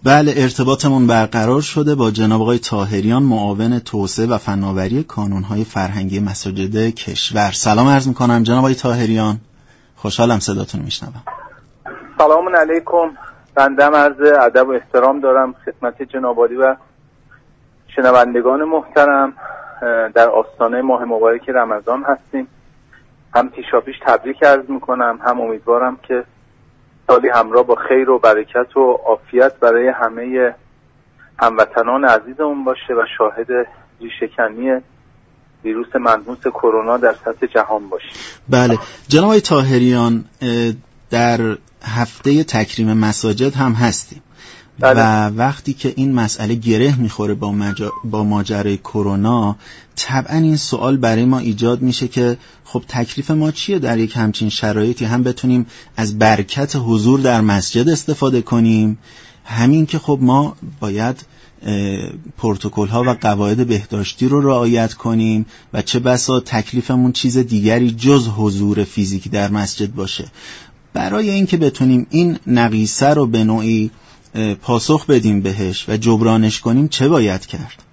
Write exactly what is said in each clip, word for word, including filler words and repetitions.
بله، ارتباطمون برقرار شده با جناب آقای طاهریان، معاون توسعه و فناوری کانون‌های فرهنگی مساجد کشور. سلام عرض می‌کنم جناب آقای طاهریان، خوشحالم صداتون میشنوم. سلام علیکم، بنده عرض ادب و احترام دارم خدمت جناب عالی و شنوندگان محترم. در آستانه ماه مبارک رمضان هستیم، هم پیشاپیش تبریک عرض میکنم، هم امیدوارم که سالی همراه با خیر و برکت و عافیت برای همه هموطنان عزیزمون باشه و شاهد ریشه‌کنی ویروس منحوس کرونا در سطح جهان باشه. بله جناب آقای طاهریان، در هفته تکریم مساجد هم هستیم. بله. و وقتی که این مسئله گره میخوره با, مجا... با ماجرای کرونا، طبعا این سوال برای ما ایجاد میشه که خب تکلیف ما چیه در یک همچین شرایطی؟ هم بتونیم از برکت حضور در مسجد استفاده کنیم، همین که خب ما باید پروتکل ها و قواعد بهداشتی رو رعایت کنیم و چه بسا تکلیفمون چیز دیگری جز حضور فیزیکی در مسجد باشه. برای اینکه بتونیم این نقیصه رو به نوعی پاسخ بدیم بهش و جبرانش کنیم چه باید کرد؟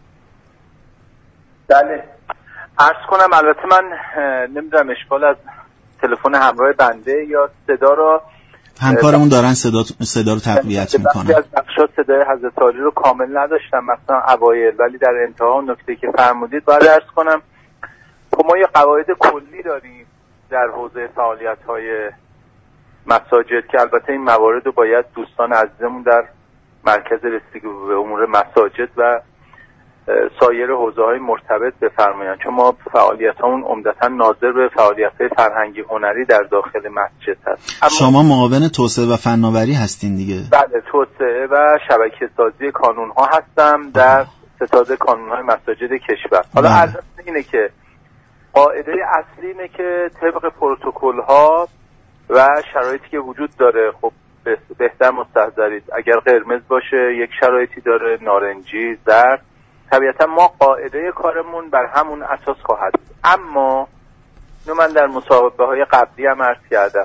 بله عرض کنم، البته من نمیدونم اشکال از تلفن همراه بنده یا صدا رو همکارمون دارن صدا صدا رو تقویت میکنن. از بخشات صدای حضرت عالی رو کامل نداشتم مثلا اوایل، ولی در انتها نکته که فرمودید باید عرض کنم. خب ما یه قواعد کلی داریم در حوزه فعالیت‌های مساجد که البته این موارد رو باید دوستان عزیزمون در مرکز رسیدگی به امور مساجد و سایر حوزه‌های مرتبط بفرمایند، چون ما فعالیتامون عمدتاً ناظر به فعالیت‌های فرهنگی هنری در داخل مسجد هست. شما معاون توسعه و فناوری هستین دیگه؟ بله، توسعه و شبکه‌سازی کانون‌ها هستم در ستاد کانون‌های مساجد کشور. حالا عرض اینه که قاعده اصلی اینه که طبق پروتکل‌ها و شرایطی که وجود داره، خب بهتر مستحضرید، اگر قرمز باشه یک شرایطی داره، نارنجی، زرد، طبیعتا ما قاعده کارمون بر همون اساس خواهد. اما اینو من در مصاحبه های قبلی هم عرض کردم،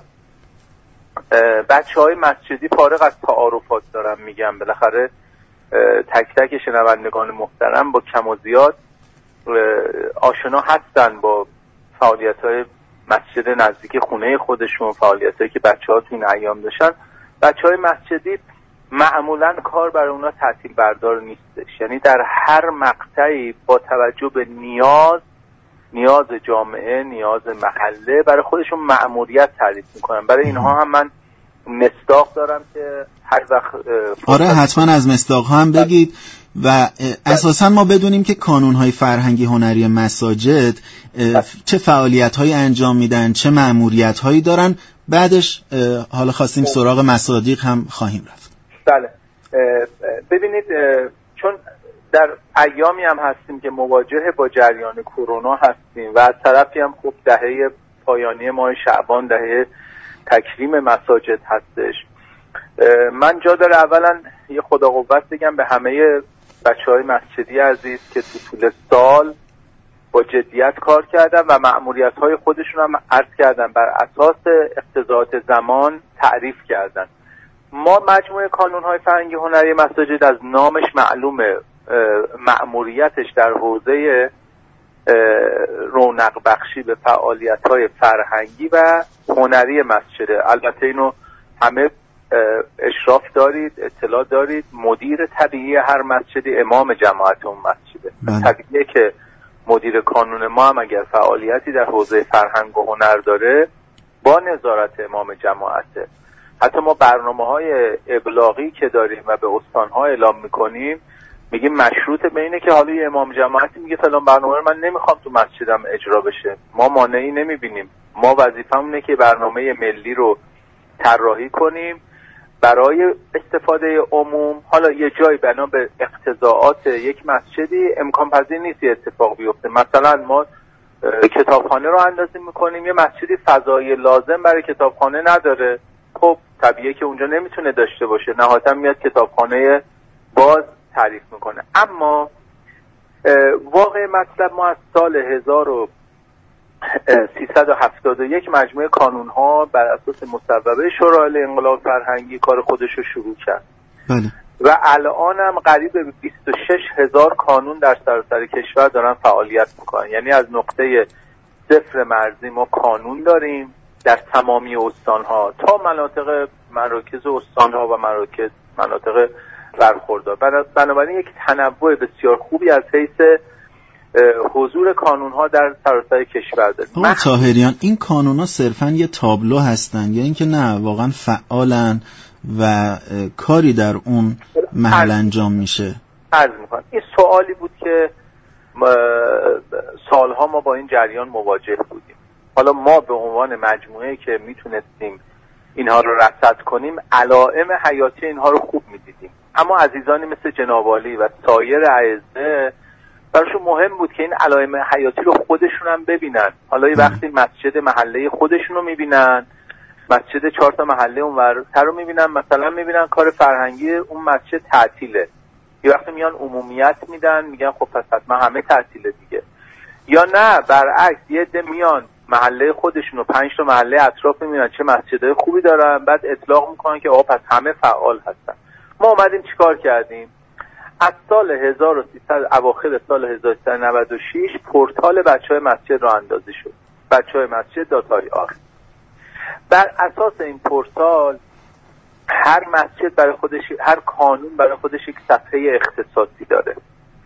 بچه های مسجدی فارغ از تعارفات دارم میگم، بالاخره تک تک شنوندگان محترم با کم و زیاد آشنا هستن با فعالیت های مسجد نزدیک خونه خودشون، فعالیت هایی که بچه ها تو این ایام داشتن. بچه های مسجدی معمولا کار برای اونا تعطیل بردار نیستش، یعنی در هر مقطعی با توجه به نیاز نیاز جامعه، نیاز محله، برای خودشون مأموریت تعریف میکنن. برای اینها هم من مصداق دارم که هر وقت آره حتما از مصداق ها هم بگید و اساسا ما بدونیم که کانون‌های فرهنگی هنری مساجد چه فعالیت‌هایی انجام میدن، چه مأموریت‌هایی دارن. بعدش حالا خواستیم سراغ مصادیق هم خواهیم رفت. بله ببینید، چون در ایامی هم هستیم که مواجه با جریان کرونا هستیم و از طرفی هم خب دهه پایانی ماه شعبان دهه تکریم مساجد هستش، من جا داره اولا یه خدا قوت بگم به همه بچه‌های مسجدی عزیز که تو طول سال با جدیت کار کردن و مأموریت‌های خودشون هم عرض کردن، بر اساس اقتضاعات زمان تعریف کردن. ما مجموعه کانون‌های فرهنگی هنری مساجد از نامش معلومه مأموریتش در حوزه رونق بخشی به فعالیت‌های فرهنگی و هنری مسجده. البته اینو همه اشراف دارید، اطلاع دارید، مدیر طبیعی هر مسجدی امام جماعت اون مسجده. طبیعیه که مدیر کانون ما هم اگر فعالیتی در حوزه فرهنگ و هنر داره با نظارت امام جماعته. حتی ما برنامه‌های ابلاغی که داریم و به استان‌ها اعلام می‌کنیم میگیم مشروط به اینه که حالا یه امام جماعتی میگه فلان برنامه رو من نمیخوام تو مسجدم اجرا بشه، ما مانعی نمیبینیم. ما وظیفه‌مونه که برنامه ملی رو طراحی کنیم برای استفاده عموم. حالا یه جای بنا به اقتضاعات یک مسجدی امکان پذیر نیست یه اتفاق بیفته، مثلا ما کتابخانه رو اندازی میکنیم، یه مسجدی فضای لازم برای کتابخانه نداره، خب طبیعیه که اونجا نمیتونه داشته باشه، نهایتا میاد کتابخانه باز تعریف میکنه. اما واقع مطلب، ما از سال هزار و سیصد و هفتاد و یک مجموعه کانون‌ها بر اساس مصوبه شورای انقلاب فرهنگی کار خودش رو شروع کرد. بله. و الان هم قریب به بیست و شش هزار کانون در سراسر کشور دارن فعالیت میکنن. یعنی از نقطه صفر مرزی ما کانون داریم در تمامی استانها تا مناطق مراکز استانها و مراکز مناطق برخوردار. بنابراین یک تنوع بسیار خوبی از حیث حضور کانونها در سراسر کشور داریم. آقای طاهریان، این کانونها صرفاً یه تابلو هستن یا اینکه نه واقعا فعالن و کاری در اون محل انجام میشه؟ عرض میکنم این سوالی بود که سالها ما با این جریان مواجه بودیم. حالا ما به عنوان مجموعه‌ای که میتونستیم اینها رو رصد کنیم علائم حیاتی اینها رو خوب میدیدیم، اما عزیزانی مثل جناب عالی و سایر اعضا براشون مهم بود که این علائم حیاتی رو خودشون هم ببینن. حالا یه وقتی مسجد محله خودشون رو میبینن، مسجد چهار تا محله اونورتر رو میبینن، مثلا میبینن کار فرهنگی اون مسجد تعطیله، یه وقتی میان عمومیت میدن میگن خب پس حتما همه تعطیله دیگه. یا نه برعکس، یه عده میان محله خودشون و پنج تا محله اطراف میبینن چه مسجدهای خوبی دارن، بعد اطلاق میکنن که آقا پس همه فعال هستن. ما اومدیم چیکار کردیم؟ از سال هزار و سیصد اواخر سال هزار و سیصد و نود و شش پورتال بچهای مسجد راه اندازی شد، بچهای مسجد داتای آخر. بر اساس این پورتال هر مسجد برای خودش، هر کانون برای خودش یک صفحه اختصاصی داره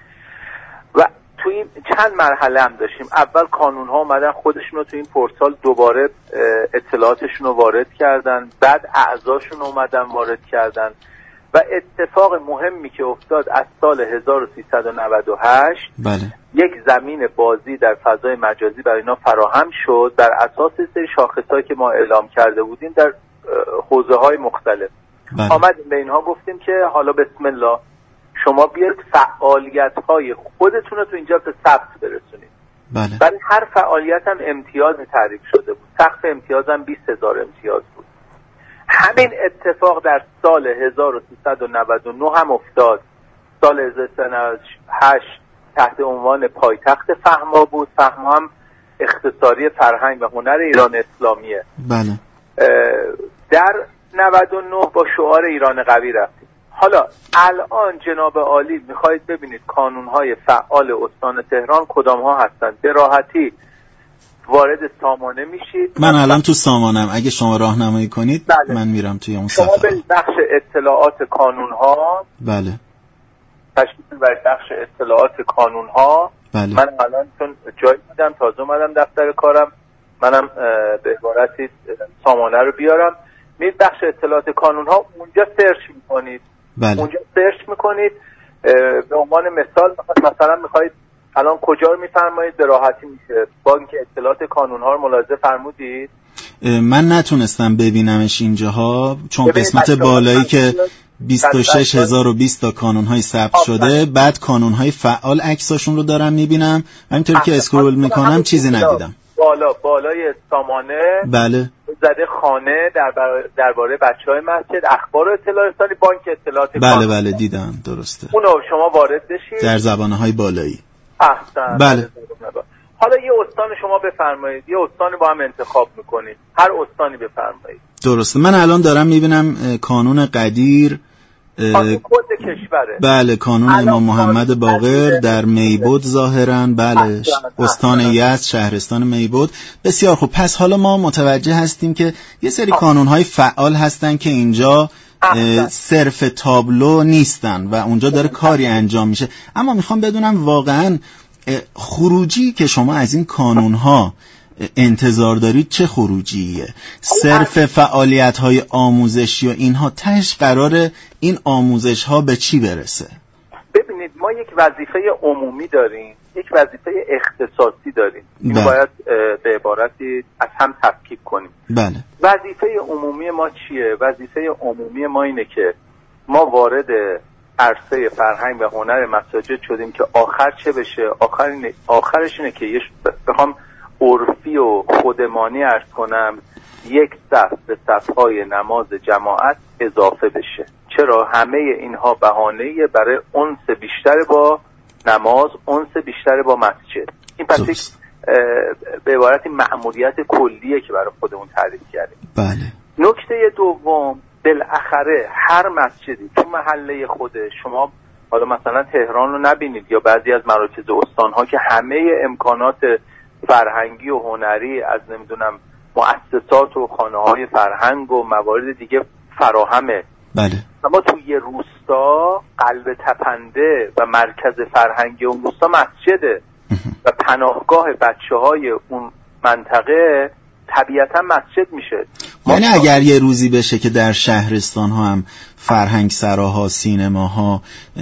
و تو این چند مرحله هم داشتیم. اول کانون ها اومدن خودشون رو تو این پورتال دوباره اطلاعاتشون رو وارد کردن، بعد اعضاشون اومدن وارد کردن و اتفاق مهمی که افتاد از سال هزار و سیصد و نود و هشت بله. یک زمین بازی در فضای مجازی برای اینا فراهم شد بر اساس سری شاخصهایی که ما اعلام کرده بودیم در حوزه های مختلف. بله. آمدیم به اینها گفتیم که حالا بسم الله شما بیاید فعالیت های خودتون رو تو اینجا به ثبت برسونید. بله. برای هر فعالیت هم امتیاز تعریف شده بود، سقف امتیاز هم بیست هزار امتیاز بود. همین اتفاق در سال هزار و سیصد و نود و نه هم افتاد. سال هزار و سیصد و نود و هشت تحت عنوان پایتخت فهما بود. فهما هم اختصاری فرهنگ و هنر ایران اسلامیه. بله. در نود و نه با شعار ایران قوی رفتیم. حالا الان جناب عالی میخواید ببینید کانونهای فعال استان تهران کدام ها هستند. به راحتی وارد سامانه میشید. من الان تو سامانم، اگه شما راهنمایی کنید بله. من میرم توی اون صفحه. شما به بخش اطلاعات کانونها بله تشکیل بر بخش اطلاعات کانونها بله. من الان چون جایی بودم تازه اومدم دفتر کارم، منم به عبارتی سامانه رو بیارم. می بخش اطلاعات کانونها اونجا سرچ میکنید. بله. اونجا سرچ میکنید به عنوان مثال مثلا میخواید الان کجا رو میفرمایید به راحتی میشه بانک اطلاعات کانونها رو ملاحظه فرمودید؟ من نتونستم ببینمش اینجاها چون قسمت بالایی که بیست و شش هزار و بیست تا کانون‌های ثبت شده، بعد کانون‌های فعال عکساشون رو دارم میبینم، همینطوری که اسکرول میکنم چیزی ندیدم. بالا بالای سامانه بله زده خانه درباره درباره بچهای مسجد اخبار و اطلاعات رسانی بانک اطلاعات بله کانون. بله دیدم درسته. اونو شما وارد بشید در زبانه‌های بالایی. احسن. بله. حالا یه استان شما بفرمایید، یه استانی با هم انتخاب میکنید، هر استانی بفرمایید. درسته. من الان دارم میبینم کانون قدیر، کانون خود کشوره. بله کانون امام محمد باقر در میبود ظاهرا. بله استان یزد شهرستان میبود. بسیار خوب. پس حالا ما متوجه هستیم که یه سری کانون‌های فعال هستن که اینجا صرف تابلو نیستن و اونجا داره کاری انجام میشه. اما میخوام بدونم واقعا خروجی که شما از این کانون‌ها انتظار دارید چه خروجیه؟ صرف فعالیت‌های آموزشی و اینها تهش قراره این آموزش‌ها به چی برسه؟ ببینید ما یک وظیفه عمومی داریم، یک وظیفه اختصاصی داریم. اینو باید به عبارتی از هم تفکیک کنیم. بله. وظیفه عمومی ما چیه؟ وظیفه عمومی ما اینه که ما وارد عرصه فرهنگ و هنر مساجد شدیم که آخر چه بشه؟ آخر اینه، آخرش اینه که یه بخوام عرفی و خودمانی عرض کنم یک صف به صفهای نماز جماعت اضافه بشه. چرا؟ همه اینها بهانه‌ای برای انس بیشتر با نماز، انس بیشتر با مسجد. این پس یک به عبارتی مأموریت کلیه که برای خودمون تعریف کردیم. بله. نکته دوم بالاخره هر مسجدی تو محله خوده، شما حالا مثلا تهران رو نبینید یا بعضی از مراکز استان‌ها که همه امکانات فرهنگی و هنری از نمیدونم مؤسسات و خانه‌های فرهنگ و موارد دیگه فراهمه. بله. اما تو یه روستا قلب تپنده و مرکز فرهنگی اون روستا مسجده و پناهگاه بچه‌های اون منطقه طبیعتا مسجد میشه. یعنی اگر یه روزی بشه که در شهرستان ها هم فرهنگ سراها، سینماها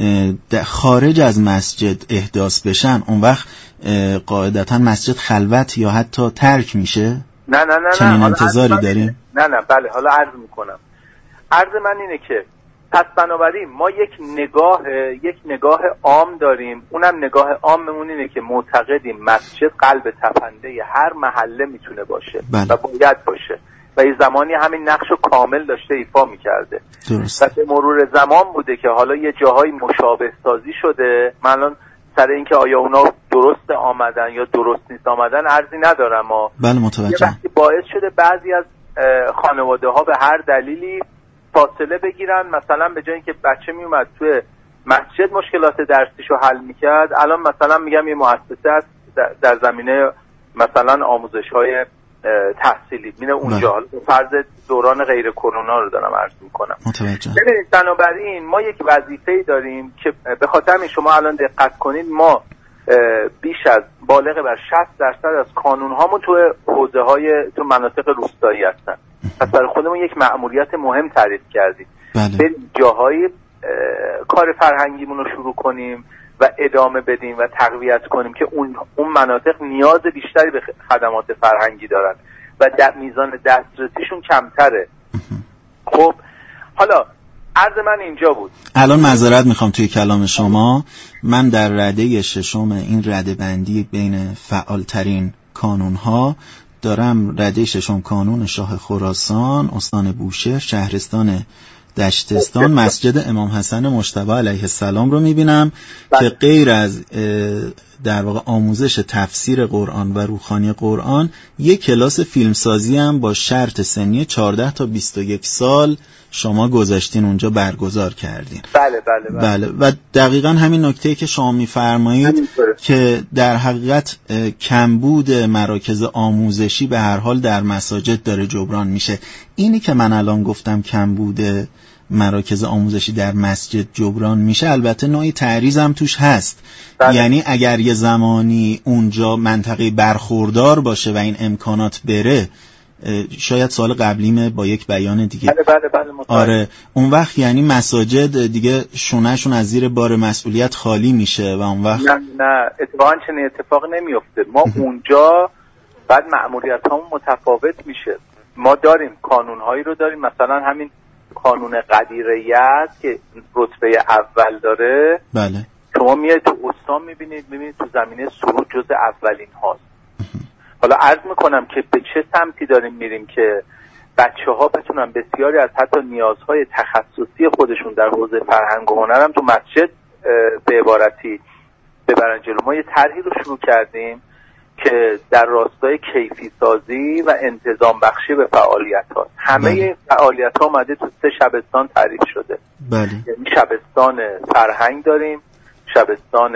خارج از مسجد احداث بشن، اون وقت قاعدتا مسجد خلوت یا حتی ترک میشه؟ نه نه نه چنین نه. انتظاری داریم؟ نه نه بله. حالا عرض میکنم. عرض من اینه که پس بنابراین ما یک نگاه یک نگاه عام داریم، اونم نگاه عاممون اینه که معتقدیم مسجد قلب تپنده هر محله میتونه باشه. بله. و باید باشه و یه زمانی همین نقش رو کامل داشته ایفا میکرده. درست. و به مرور زمان بوده که حالا یه جاهای مشابه سازی شده. من الان سر اینکه آیا اونا درست آمدن یا درست نیست آمدن عرضی ندارم. ما بله متوجهم. یه وقتی باعث شده بعضی از خانواده ها به هر دلیلی فاصله بگیرن، مثلا به جای اینکه بچه میومد توی مسجد مشکلات درسیشو حل میکرد، الان مثلا میگم یه مؤسسه هست در زمینه مثلا آموزش های تحصیلی میره اونجا. حالا فرض دوران غیر کرونا رو دارم عرض میکنم. متوجهم. ببینید بنابراین ما یک وظیفه‌ای داریم که به خاطر همین شما الان دقت کنید ما بیش از بالغ بر شصت درصد از قانون هامون تو حوزه های تو مناطق روستایی هستن. پس برای خودمون یک مأموریت مهم تعریف کردیم. بله. بریم جاهای کار فرهنگیمون رو شروع کنیم و ادامه بدیم و تقویت کنیم که اون اون مناطق نیاز بیشتری به خدمات فرهنگی دارن و در میزان دسترسیشون کمتره. خب حالا عرض من اینجا بود. الان معذرت میخوام توی کلام شما من در رده ششم این رده بندی بین فعالترین کانونها دارم رده ششم کانون شاه خراسان، استان بوشهر، شهرستان دشتستان، مسجد امام حسن مجتبی علیه السلام رو میبینم که غیر از در واقع آموزش تفسیر قرآن و روخانی قرآن یک کلاس فیلمسازی هم با شرط سنی چهارده تا بیست و یک سال شما گذاشتین اونجا برگزار کردین. بله بله بله. بله و دقیقاً همین نکته که شما میفرمایید که در حقیقت کمبود مراکز آموزشی به هر حال در مساجد داره جبران میشه. اینی که من الان گفتم کمبود مراکز آموزشی در مسجد جبران میشه البته نوعی تعریض هم توش هست. بله. یعنی اگر یه زمانی اونجا منطقه برخوردار باشه و این امکانات بره، شاید سال قبلیمه با یک بیان دیگه. بله بله بله آره اون وقت یعنی مساجد دیگه شونهشون از زیر بار مسئولیت خالی میشه و اون وقت نه نه اتفاقا چنین اتفاق نمیفته. ما اونجا بعد مأموریت همون متفاوت میشه. ما داریم قانونهایی رو داریم، مثلا همین قانون قدیریت که رتبه اول داره. بله. شما میاد تو استان میبینید میبینید تو زمینه سرود جز اولین هاست. حالا عرض میکنم که به چه سمتی داریم میریم که بچه ها بتونن بسیاری از حتی نیازهای تخصصی خودشون در حوزه فرهنگ و هنر هم تو مسجد به عبارتی ببرن جلو. ما یه طرحی رو شروع کردیم که در راستای کیفی سازی و انتظام بخشی به فعالیت ها. همه بله. فعالیت ها اومده تو سه شبستان تعریف شده. بله. یعنی شبستان فرهنگ داریم، شبستان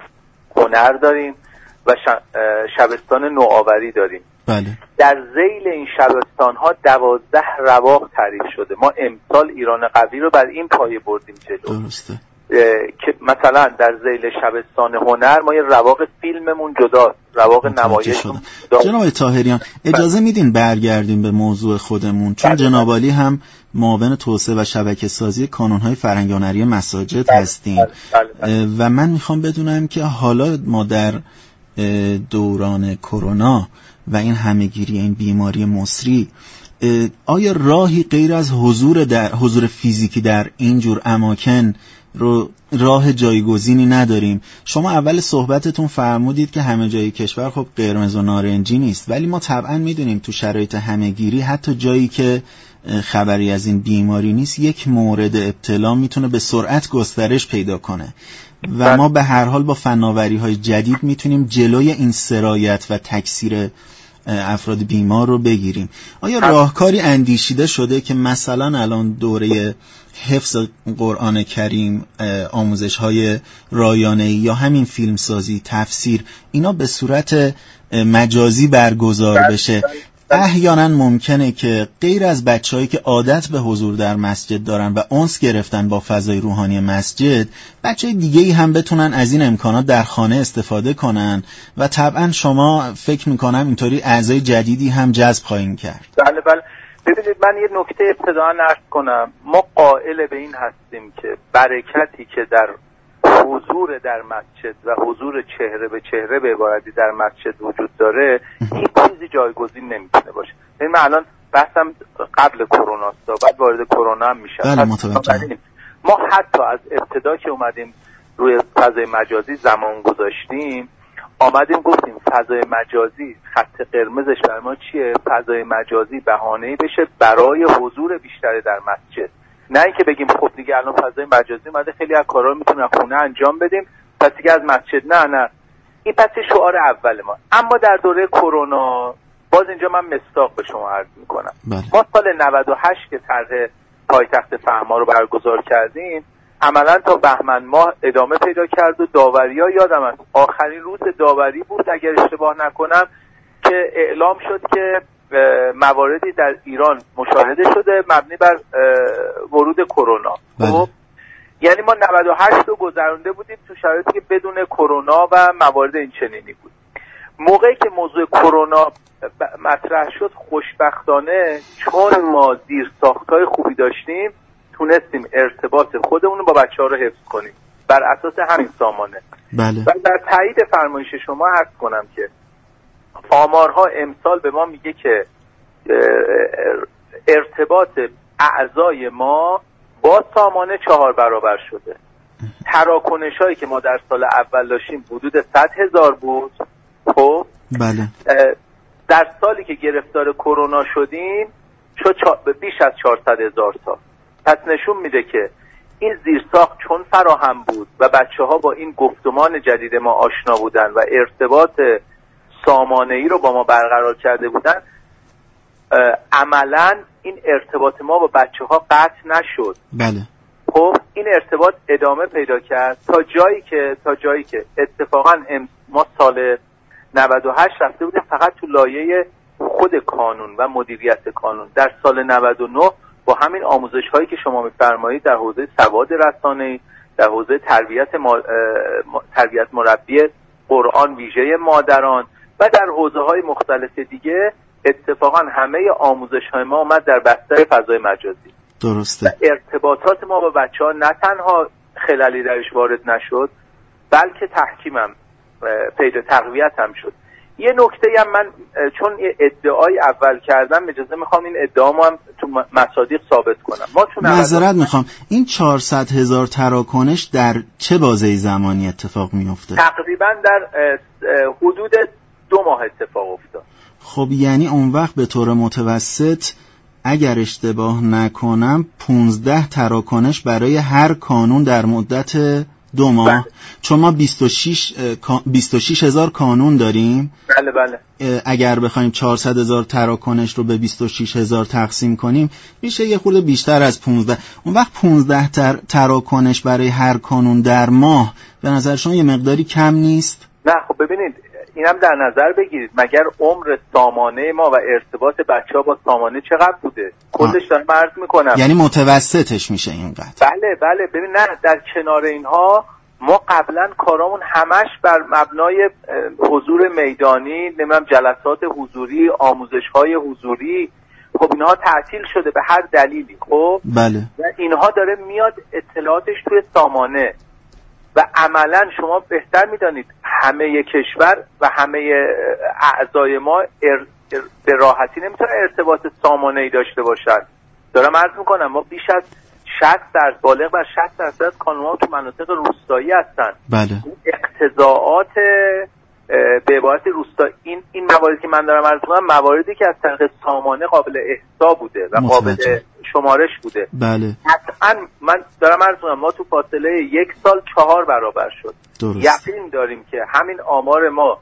هنر داریم و شبستان نوآوری داریم. بله. در ذیل این شبستان ها دوازده رواق تعریف شده. ما امسال ایران قوی رو بر این پایه بردیم جلو. درسته. که مثلا در ذیل شبستان هنر ما یه رواق فیلممون جدا، رواق نمایش جدا. جناب طاهریان اجازه میدین برگردیم به موضوع خودمون، چون جناب عالی هم معاون توسعه و شبکه سازی کانون‌های فرهنگی هنری مساجد بله. هستیم بله. بله. و من میخوام بدونم که حالا ما در دوران کرونا و این همهگیری این بیماری مصری آیا راهی غیر از حضور در حضور فیزیکی در اینجور اماکن رو راه جایگزینی نداریم؟ شما اول صحبتتون فرمودید که همه جای کشور خب قرمز و نارنجی نیست، ولی ما طبعا میدونیم تو شرایط همهگیری حتی جایی که خبری از این بیماری نیست یک مورد ابتلا میتونه به سرعت گسترش پیدا کنه و ما به هر حال با فناوری‌های جدید میتونیم جلوی این سرایت و تکثیر افراد بیمار رو بگیریم. آیا راهکاری اندیشیده شده که مثلا الان دوره حفظ قرآن کریم، آموزش‌های رایانه‌ای یا همین فیلمسازی، تفسیر، اینا به صورت مجازی برگزار بشه؟ احیانا ممکنه که غیر از بچه‌هایی که عادت به حضور در مسجد دارن و انس گرفتن با فضای روحانی مسجد، بچه‌های دیگه‌ای هم بتونن از این امکانات در خانه استفاده کنن و طبعا شما فکر می‌کنم اینطوری اعضای جدیدی هم جذب خواهیم کرد. بله بله. ببینید من یه نکته ابتداً عرض کنم. ما قائل به این هستیم که برکتی که در حضور در مسجد و حضور چهره به چهره به عبارتی در مسجد وجود داره، هیچ چیزی جایگزین نمیتونه باشه. یعنی من الان بحثم قبل کرونا است، بعد وارد کرونا هم میشم. بله متوجهم. ما حتی از ابتدا که اومدیم روی فضای مجازی زمان گذاشتیم، آمدیم گفتیم فضای مجازی خط قرمزش برای ما چیه؟ فضای مجازی بهانه‌ای بشه برای حضور بیشتر در مسجد. نه اینکه بگیم خب دیگه الان فضای مجازی اومده، خیلی از کارا رو میتونیم از خونه انجام بدیم، پس دیگه از مسجد نه نه. این پس شعار اول ما. اما در دوره کرونا باز اینجا من مصداق به شما عرض میکنم. بله. ما سال نود و هشت که طرح پایتخت فهما رو برگزار کردیم، عملا تا بهمن ماه ادامه پیدا کرد و داوری‌ها یادم است آخرین روز داوری بود اگر اشتباه نکنم که اعلام شد که مواردی در ایران مشاهده شده مبنی بر ورود کرونا. خب یعنی ما نود و هشت رو گذرونده بودیم تو شرایطی که بدون کرونا و موارد این چنینی بود. موقعی که موضوع کرونا مطرح شد خوشبختانه چون ما زیر ساختای خوبی داشتیم تونستیم ارتباط خودمون رو با بچه‌ها رو حفظ کنیم بر اساس همین سامانه. بله. و در تایید فرمایش شما عرض کنم که آمارها امسال به ما میگه که ارتباط اعضای ما با سامانه چهار برابر شده. تراکنش هایی که ما در سال اول داشتیم حدود صد هزار بود. خب بله. در سالی که گرفتار کرونا شدیم شد بیش از چهارصد هزار تا. پس نشون میده که این زیرساخت چون فراهم بود و بچه ها با این گفتمان جدید ما آشنا بودن و ارتباط سامانه‌ای رو با ما برقرار کرده بودن، عملاً این ارتباط ما با بچه ها قطع نشد. بله. خب این ارتباط ادامه پیدا کرد تا جایی که تا جایی که اتفاقاً ما سال نود و هشت رفته بودیم فقط تو لایه خود کانون و مدیریت کانون. در سال نود و نه با همین آموزش هایی که شما می‌فرمایید در حوزه سواد رسانه‌ای، در حوزه تربیت ما... تربیت مربی قرآن ویژه مادران و در حوزه‌های مختلف دیگه اتفاقا همه آموزش‌های ما اومد در بستر فضای مجازی. درسته. و ارتباطات ما با بچه‌ها نه تنها خللی درش وارد نشد بلکه تحکیمم پیدا تقویت هم شد. یه نکته هم من چون یه ادعای اول کردم اجازه میخوام این ادعامو هم تو مصادیق ثابت کنم. ما چون معذرت میخوام این چهارصد هزار تراکنش در چه بازه زمانی اتفاق میفته؟ تقریبا در حدود دو ماه اتفاق افتاد. خب یعنی اون وقت به طور متوسط اگر اشتباه نکنم پونزده تراکنش برای هر کانون در مدت دو ماه. بله. چون ما بیست و شش هزار کانون داریم. بله بله. اگر بخوایم چهارصد هزار تراکنش رو به بیست و شش هزار تقسیم کنیم میشه یه خورده بیشتر از پونزده. اون وقت پونزده تر تراکنش برای هر کانون در ماه به نظر شما یه مقداری کم نیست؟ نه خب ببینید اینم در نظر بگیرید مگر عمر سامانه ما و ارتباط بچه‌ها با سامانه چقدر بوده؟ خودش دارم عرض میکنم. یعنی متوسطش میشه اینقدر. بله بله. ببین نه در کنار اینها ما قبلا کارامون همش بر مبنای حضور میدانی، نمیدونم جلسات حضوری، آموزش‌های حضوری، خب اینها تعطیل شده به هر دلیلی. خب بله. و اینها داره میاد اطلاعاتش توی سامانه و عملا شما بهتر میدانید همه کشور و همه اعضای ما ار... ار... به راحتی نمیتونن ارتباط سامانه‌ای داشته باشن. دارم عرض میکنم ما بیش از شصت درصد بالغ بر شصت درصد کانون‌ها تو مناطق روستایی هستن. بله. اقتضاعات به عبارت روستا این این مواردی که من دارم عرض میکنم مواردی که از طریق سامانه قابل احصا بوده و قابل شمارش بوده. بله. قطعاً من دارم عرض میکنم ما تو فاصله یک سال چهار برابر شد. درست. یقین داریم که همین آمار ما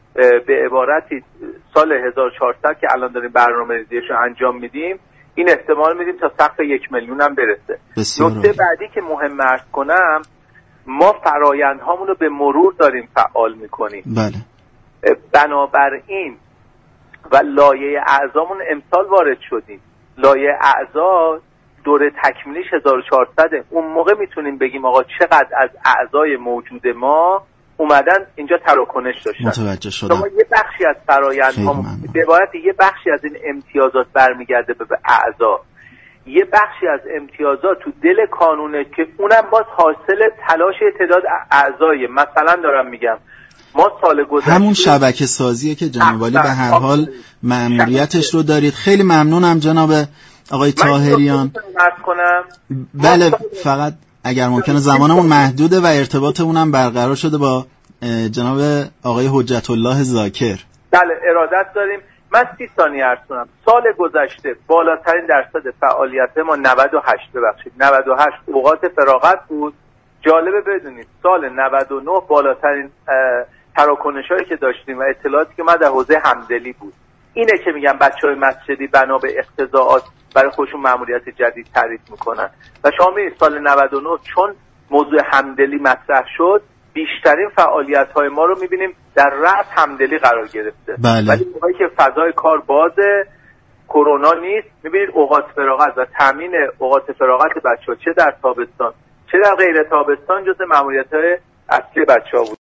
به عبارتی سال هزار و چهارصد که الان داریم برنامه‌ریزیش رو انجام میدیم، این احتمال میدیم تا سقف یک میلیون هم برسه. نکته بعدی که مهم عرض کنم، ما فرایندهامون رو به مرور داریم فعال میکنیم. بله. بنابراین و لایه اعضامون امسال وارد شدیم. لایه اعضا دوره تکمیلیش هزار و چهارصد. اون موقع میتونیم بگیم آقا چقدر از اعضای موجود ما اومدن اینجا تراکنش داشتن. متوجه شدم. شما یه بخشی از فرآیندها به عبارت یه بخشی از این امتیازات برمیگرده به اعضا، یه بخشی از امتیازات تو دل کانونه که اونم باز حاصل تلاش تعداد اعضای. مثلا دارم میگم ما سال گذشته همون شبکه سازیه که جناب عالی به هر حال مأموریتش رو دارید. خیلی ممنونم جناب آقای طاهریان. بله فقط اگر ممکنه زمانمون محدوده و ارتباطمون هم برقرار شده با جناب آقای حجت الله ذاکر. بله ارادت داریم. من سی ثانیه عرض کنم. سال گذشته بالاترین درصد فعالیت ما نود و هشت ببخشید نود و هشت اوقات فراغت بود. جالبه بدونید سال نود و نه بالاترین تراکنش‌هایی که داشتیم و اطلاعاتی که ما در حوزه همدلی بود. اینه که میگم بچهای مسجدی بنا به اقتضاعات برای خودشون مأموریت جدید تعریف میکنن و شما می‌بینید سال نود و نه چون موضوع همدلی مطرح شد، بیشترین فعالیت‌های ما رو می‌بینیم در رأس همدلی قرار گرفته. بله. ولی موقعی که فضای کار بازه، کرونا نیست، می‌بینید اوقات فراغت و تامین اوقات فراغت بچه‌ها چه در تابستان چه در غیر تابستان جزء مأموریت‌های اصلی بچه‌ها بود.